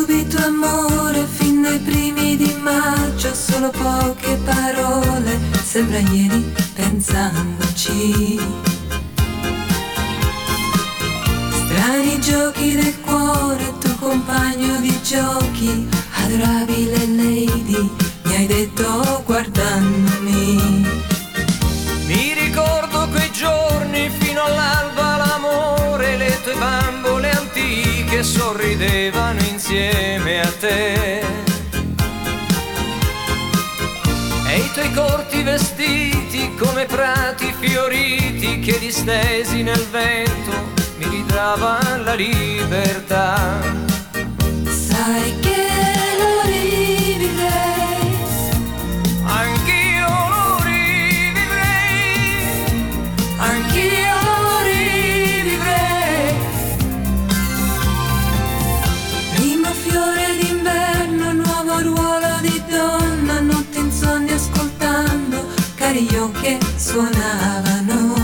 subito amore fin dai primi di maggio, solo poche parole, sembra ieri pensandoci. Strani giochi del cuore, tuo compagno di giochi, adorabile lady, mi hai detto guardandomi. Mi ricordo quei giorni fino all'alba, l'amore, le tue bambole antiche sorridevano insieme a te. E i tuoi corti vestiti come prati fioriti che distesi nel vento mi ridavan la libertà. Sai che lo rivivrei, Anch'io lo rivivrei, anch'io lo rivivrei. Primo fiore d'inverno, nuovo ruolo di donna, notte insonni ascoltando carillon che suonavano.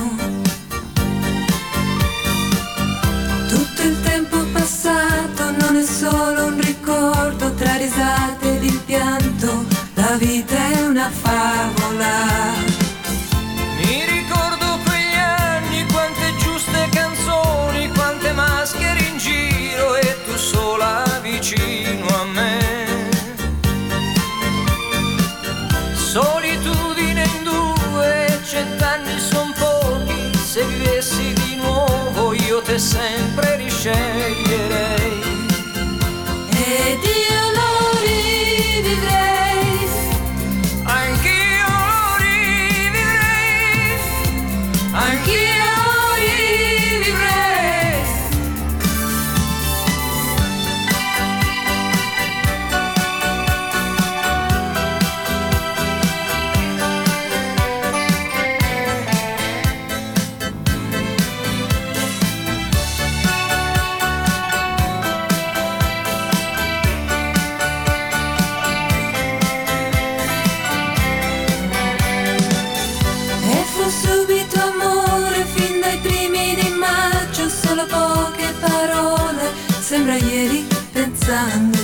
Tutto il tempo passato non è solo un ricordo, tra risate ed il pianto, la vita è una favola. mi ricordo quegli anni, quante giuste canzoni, quante maschere in giro e tu sola vicino a me. Solitudine in due, 100 anni son pochi, se vivessi di nuovo io te sempre risceglierei. Ed io lo rivivrei, Anch'io lo rivivrei, anch'io lo rivivrei. E fu subito amore fin dai primi di maggio, solo poche parole, sembra ieri pensando